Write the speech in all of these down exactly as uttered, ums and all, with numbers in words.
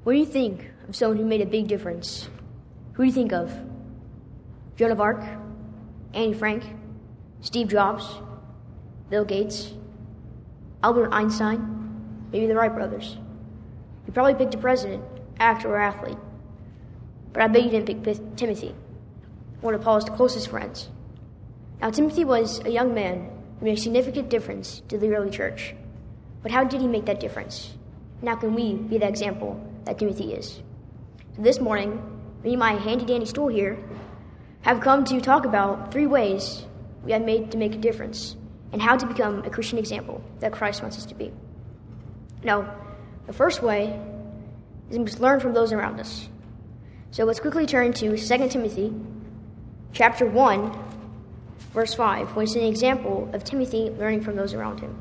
What do you think of someone who made a big difference? Who do you think of? Joan of Arc? Anne Frank? Steve Jobs? Bill Gates? Albert Einstein? Maybe the Wright brothers. You probably picked a president, actor, or athlete. But I bet you didn't pick Timothy, one of Paul's closest friends. Now, Timothy was a young man who made a significant difference to the early church. But how did he make that difference? And how can we be the example that Timothy is? So this morning, me and my handy-dandy stool here have come to talk about three ways we have made to make a difference and how to become a Christian example that Christ wants us to be. Now, the first way is we must learn from those around us. So let's quickly turn to Second Timothy chapter one, verse five, which is an example of Timothy learning from those around him.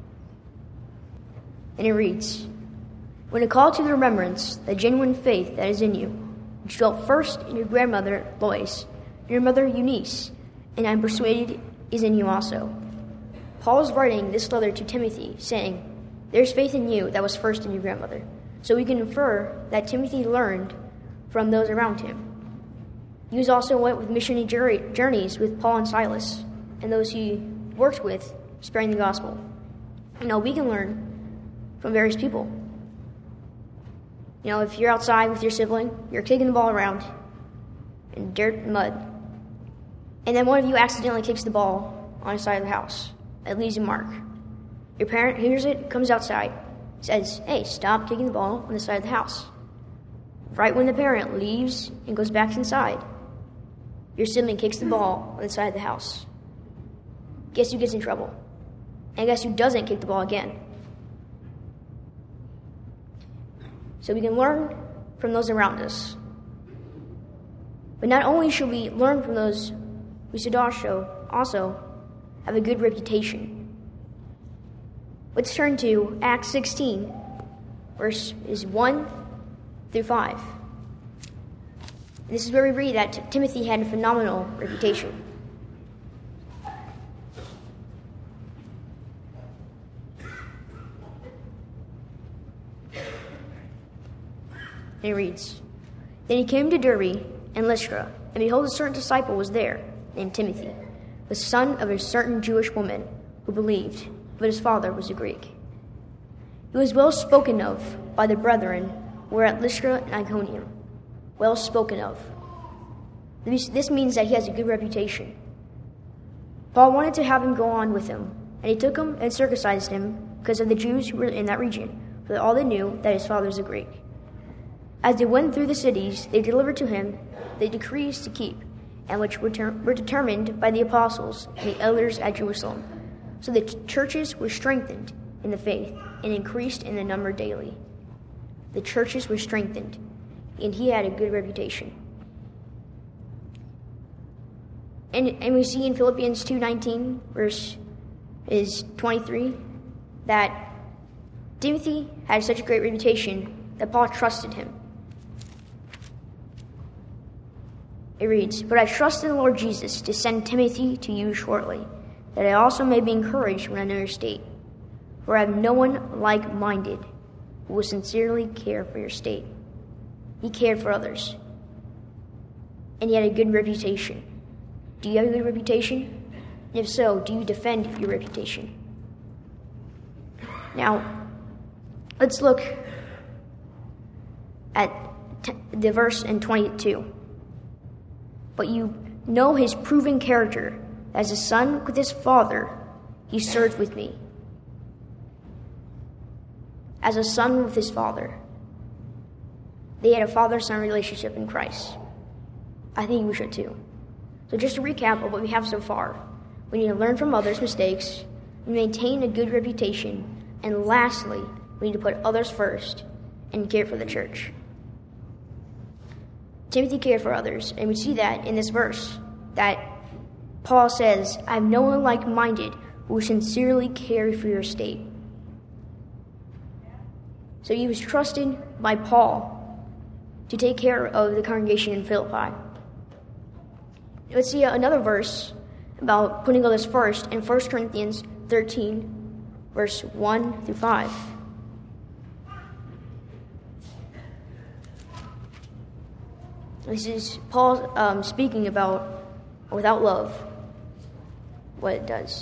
And it reads, "When I call to the remembrance the genuine faith that is in you, which dwelt first in your grandmother Lois, and your mother Eunice, and I am persuaded is in you also." Paul is writing this letter to Timothy, saying, there's faith in you that was first in your grandmother. So we can infer that Timothy learned from those around him. He was also went with missionary journeys with Paul and Silas, and those he worked with spreading the gospel. You know, we can learn from various people. You know, if you're outside with your sibling, you're kicking the ball around in dirt and mud, and then one of you accidentally kicks the ball on the side of the house. It leaves a mark. Your parent hears it, comes outside, says, "Hey, stop kicking the ball on the side of the house." Right when the parent leaves and goes back inside, your sibling kicks the ball on the side of the house. Guess who gets in trouble? And guess who doesn't kick the ball again? So we can learn from those around us. But not only should we learn from those, we should also, also have a good reputation. Let's turn to Acts sixteen, verses one through five. This is where we read that T- Timothy had a phenomenal reputation. And it reads, "Then he came to Derbe and Lystra, and behold, a certain disciple was there, named Timothy, the son of a certain Jewish woman who believed, but his father was a Greek. He was well spoken of by the brethren who were at Lystra and Iconium." Well spoken of. This means that he has a good reputation. Paul wanted to have him go on with him, and he took him and circumcised him because of the Jews who were in that region, for all they knew that his father was a Greek. As they went through the cities, they delivered to him the decrees to keep, and which were, ter- were determined by the apostles and the elders at Jerusalem. So the ch- churches were strengthened in the faith and increased in the number daily. The churches were strengthened, and he had a good reputation. And, and we see in Philippians two nineteen, verse is twenty-three, that Timothy had such a great reputation that Paul trusted him. It reads, "But I trust in the Lord Jesus to send Timothy to you shortly, that I also may be encouraged when I know your state. For I have no one like-minded who will sincerely care for your state." He cared for others, and he had a good reputation. Do you have a good reputation? And if so, do you defend your reputation? Now, let's look at t- the verse in twenty-two. "But you know his proven character. As a son with his father, he served with me." As a son with his father. They had a father-son relationship in Christ. I think we should too. So just to recap of what we have so far, we need to learn from others' mistakes, we maintain a good reputation, and lastly, we need to put others first and care for the church. Timothy cared for others, and we see that in this verse, that Paul says, "I have no one like-minded who will sincerely care for your state." So he was trusted by Paul to take care of the congregation in Philippi. Let's see another verse about putting others first in First Corinthians thirteen, verse one through five. This is Paul um, speaking about without love, what it does.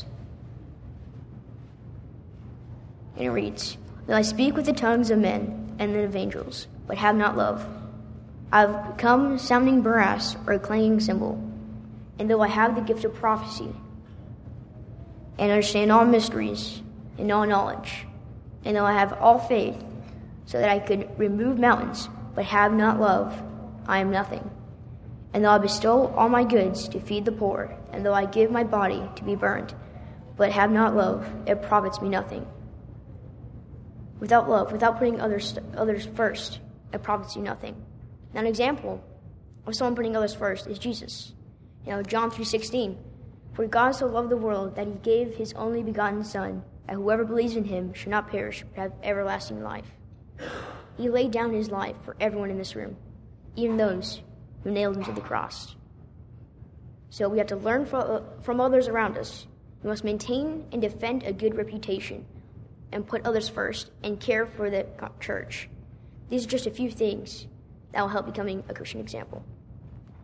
And it reads, "Though I speak with the tongues of men and of angels, but have not love, I have become sounding brass or a clanging cymbal. And though I have the gift of prophecy, and understand all mysteries and all knowledge, and though I have all faith, so that I could remove mountains, but have not love, I am nothing. And though I bestow all my goods to feed the poor, and though I give my body to be burned, but have not love, it profits me nothing." Without love, without putting others others first, it profits you nothing. Now, an example of someone putting others first is Jesus. You know, John three sixteen, "For God so loved the world that he gave his only begotten Son, that whoever believes in him should not perish but have everlasting life." He laid down his life for everyone in this room, even those who nailed him to the cross. So we have to learn from, from others around us. We must maintain and defend a good reputation and put others first and care for the church. These are just a few things that will help becoming a Christian example.